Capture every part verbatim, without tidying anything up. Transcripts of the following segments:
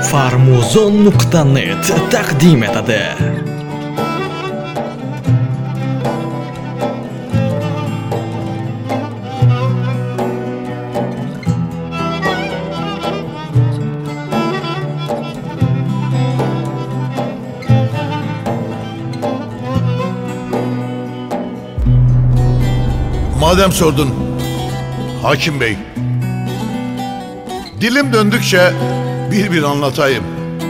farmuzon nuqta net taqdim etadi. Madem sordun Hakim Bey, dilim döndükçe bir bir anlatayım.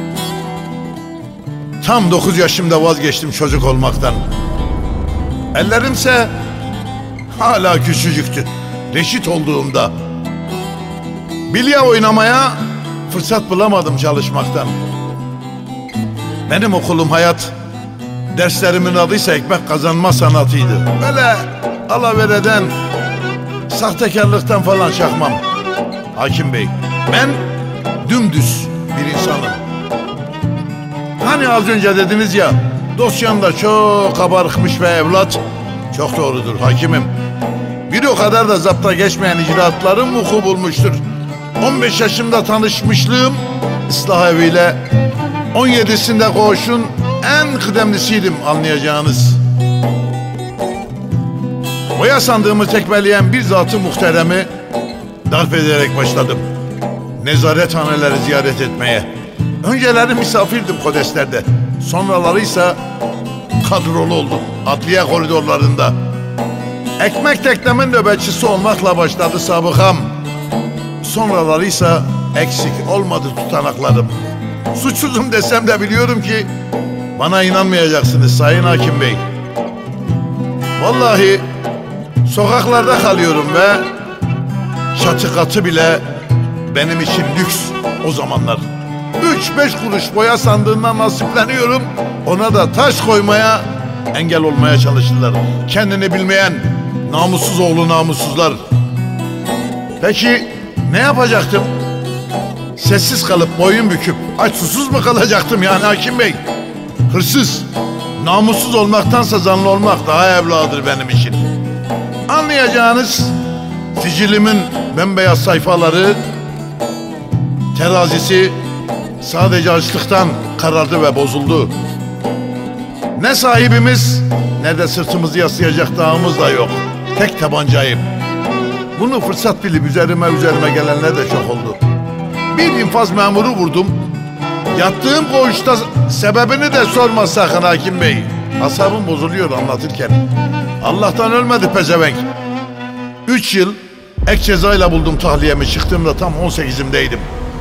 Tam dokuz yaşımda vazgeçtim çocuk olmaktan. Ellerimse hala küçücüktü. Reşit olduğumda bilye oynamaya fırsat bulamadım çalışmaktan. Benim okulum hayat, derslerimin adıysa ekmek kazanma sanatıydı. Böyle alavereden, sahtekarlıktan falan çakmam Hakim Bey. Ben dümdüz bir insanım. Hani az önce dediniz ya, dosyamda çok kabarıkmış ve evlat. Çok doğrudur hakimim. Bir o kadar da zapta geçmeyen icraatlarım vuku bulmuştur. on beş yaşımda tanışmışlığım ıslah eviyle, on yedisinde koğuşun en kıdemlisiydim anlayacağınız. Boya sandığımı tekmeleyen bir zat-ı muhteremi darp ederek başladım nezarethaneleri ziyaret etmeye. Önceleri misafirdim kodeslerde, sonraları ise kadrolu oldum adliye koridorlarında. Ekmek teknemin nöbetçisi olmakla başladı sabıkam. Sonraları ise eksik olmadı tutanaklarım. Suçsuzum desem de biliyorum ki bana inanmayacaksınız Sayın Hakim Bey. Vallahi sokaklarda kalıyorum ve çatı katı bile benim için lüks o zamanlar. Üç beş kuruş boya sandığından nasipleniyorum. Ona da taş koymaya engel olmaya çalıştılar. Kendini bilmeyen namussuz oğlu namussuzlar. Peki ne yapacaktım? Sessiz kalıp boyun büküp aç susuz mu kalacaktım yani Hakim Bey? Hırsız, namussuz olmaktansa zanlı olmak daha evladır benim için. Anlayacağınız sicilimin bembeyaz sayfaları, terazisi sadece açlıktan karardı ve bozuldu. Ne sahibimiz ne de sırtımızı yaslayacak dağımız da yok. Tek tabancayım. Bunu fırsat bilip üzerime üzerime gelenler de çok oldu. Bir infaz memuru vurdum. Yattığım koğuşta sebebini de sorma sakın Hakim Bey. Asabım bozuluyor anlatırken. Allah'tan ölmedi pezevenk. Üç yıl ek cezayla buldum tahliyemi. Çıktığımda tam on sekizimdeydim.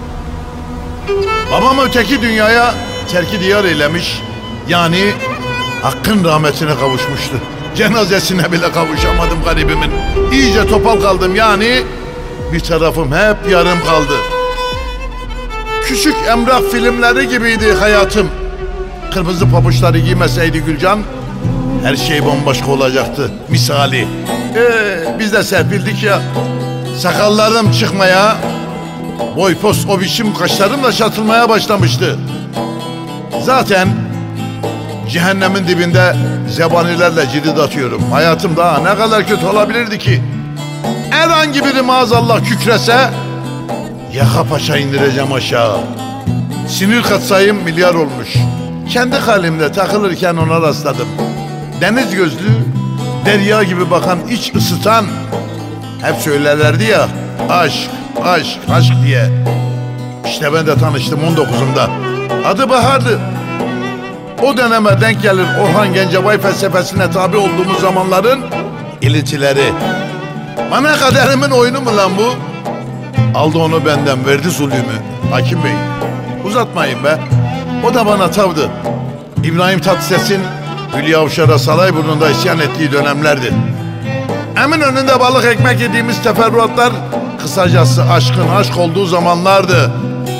Babam öteki dünyaya terki diyar eylemiş. Yani hakkın rahmetine kavuşmuştu. Cenazesine bile kavuşamadım garibimin. İyice topal kaldım yani. Bir tarafım hep yarım kaldı. Küçük emrah filmleri gibiydi hayatım. Kırmızı pabuçları giymeseydi Gülcan, her şey bambaşka olacaktı misali. Ee, biz de serpildik ya. Sakallarım çıkmaya, boy pos o biçim kaşlarım da çatılmaya başlamıştı. Zaten cehennemin dibinde zebanilerle cirit atıyorum. Hayatım daha ne kadar kötü olabilirdi ki? Herhangi biri maazallah kükrese yaka paça indireceğim aşağı. Sinir katsayım milyar olmuş. Kendi halimde takılırken ona rastladım. Deniz gözlü, derya gibi bakan, iç ısıtan. Hep söylerlerdi ya, aşk, aşk, aşk diye. İşte ben de tanıştım on dokuzumda. Adı Bahar'dı. O döneme denk gelir Orhan Gencebay felsefesine tabi olduğumuz zamanların ilintileri. Bana kaderimin oyunu mu lan bu? Aldı onu benden, verdi zulümü. Hakim Bey, uzatmayın be. O da bana tavdı. İbrahim Tatlıses'in Hülya Avşar'a Sarayburnu'nda isyan ettiği dönemlerdi. Eminönü'nde balık ekmek yediğimiz teferruatlar, kısacası aşkın aşk olduğu zamanlardı.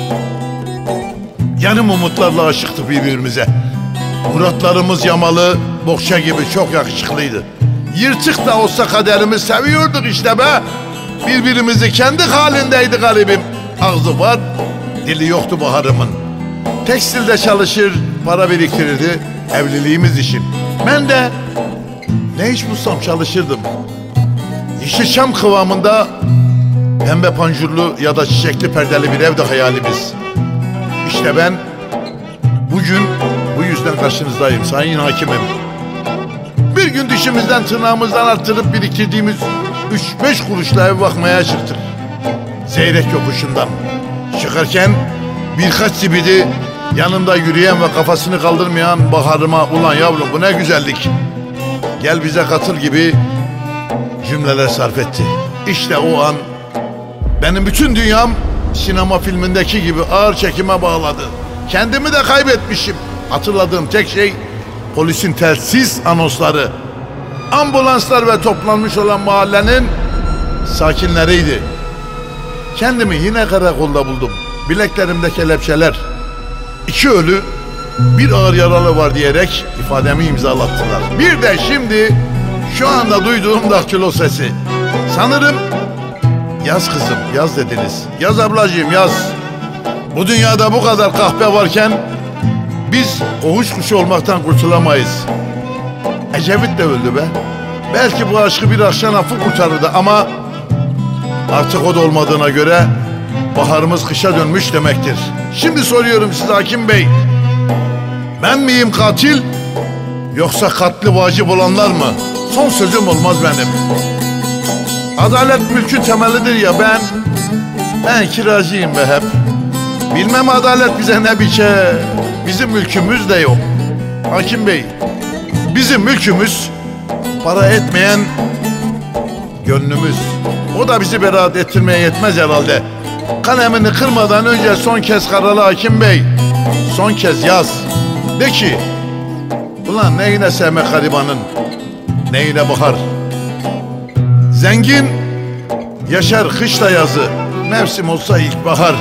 Yarım umutlarla aşıktık birbirimize. Muratlarımız yamalı, bohça gibi çok yakışıklıydı. Yırtık da olsa kaderimiz seviyorduk işte be. Birbirimizi kendi halindeydi garibim. Ağzı var, dili yoktu Bahar'ımın. Tekstilde çalışır, para biriktirirdi evliliğimiz için. Ben de ne iş bulsam çalışırdım. Yeşilçam kıvamında pembe panjurlu ya da çiçekli perdeli bir evde hayalimiz. İşte ben bugün bu yüzden karşınızdayım sayın hakimim. Bir gün dişimizden tırnağımızdan arttırıp biriktirdiğimiz üç beş kuruşla ev bakmaya çıktık. Zeyrek yokuşundan. Çıkarken birkaç zibidi yanımda yürüyen ve kafasını kaldırmayan baharıma ulan yavrum bu ne güzellik. Gel bize katıl gibi cümleler sarf etti. İşte o an benim bütün dünyam sinema filmindeki gibi ağır çekime bağladı. Kendimi de kaybetmişim. Hatırladığım tek şey polisin telsiz anonsları. Ambulanslar ve toplanmış olan mahallenin sakinleriydi. Kendimi yine karakolda buldum. Bileklerimde kelepçeler. İki ölü, bir ağır yaralı var diyerek ifademi imzalattılar. Bir de şimdi şu anda duyduğum daktilo sesi. Sanırım yaz kızım, yaz dediniz. Yaz ablacığım, yaz. Bu dünyada bu kadar kahpe varken biz koğuş kuşu olmaktan kurtulamayız. Ecevit de öldü be. Belki bu aşkı bir akşam affı kurtarırdı ama artık o da olmadığına göre baharımız kışa dönmüş demektir. Şimdi soruyorum size hakim bey. Ben miyim katil yoksa katli vacip olanlar mı? Son sözüm olmaz benim. Adalet mülkün temelidir ya ben. Ben kiracıyım be hep. Bilmem adalet bize ne biçer. Bizim mülkümüz de yok. Hakim bey, bizim mülkümüz para etmeyen gönlümüz. O da bizi beraat ettirmeye yetmez herhalde. Kalemini kırmadan önce son kez kararlı hakim bey. Son kez yaz. De ki, ulan neyine sevmek garibanın, neyine bakar. Zengin yaşar kışla yazı, mevsim olsa ilkbahar.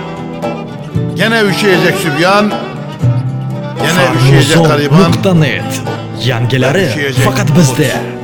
Gene üşüyecek sübyan, gene üşüyecek gariban. Farmuzo nokta net Yangileri Üşüyecek fakat bizde.